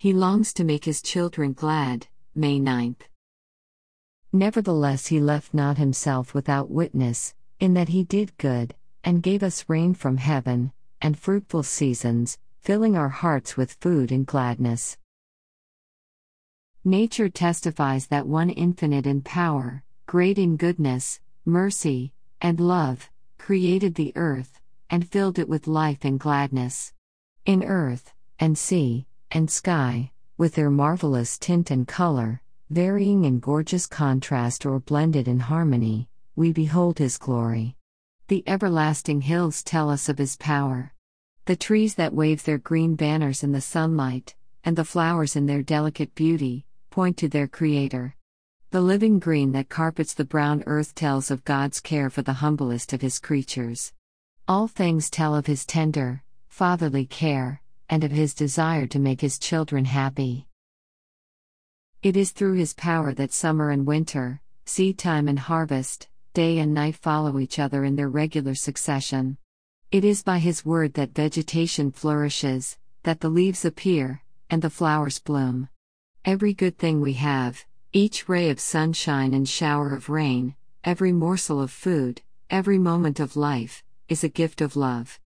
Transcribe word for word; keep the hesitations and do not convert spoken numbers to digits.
He longs to make his children glad. May ninth. Nevertheless he left not himself without witness, in that he did good, and gave us rain from heaven, and fruitful seasons, filling our hearts with food and gladness. Nature testifies that one infinite in power, great in goodness, mercy, and love, created the earth, and filled it with life and gladness. In earth, and sea, and sky, with their marvelous tint and color, varying in gorgeous contrast or blended in harmony, we behold his glory. The everlasting hills tell us of his power. The trees that wave their green banners in the sunlight, and the flowers in their delicate beauty, point to their Creator. The living green that carpets the brown earth tells of God's care for the humblest of his creatures. All things tell of his tender, fatherly care, and of his desire to make his children happy. It is through his power that summer and winter, seedtime and harvest, day and night follow each other in their regular succession. It is by his word that vegetation flourishes, that the leaves appear, and the flowers bloom. Every good thing we have, each ray of sunshine and shower of rain, every morsel of food, every moment of life, is a gift of love.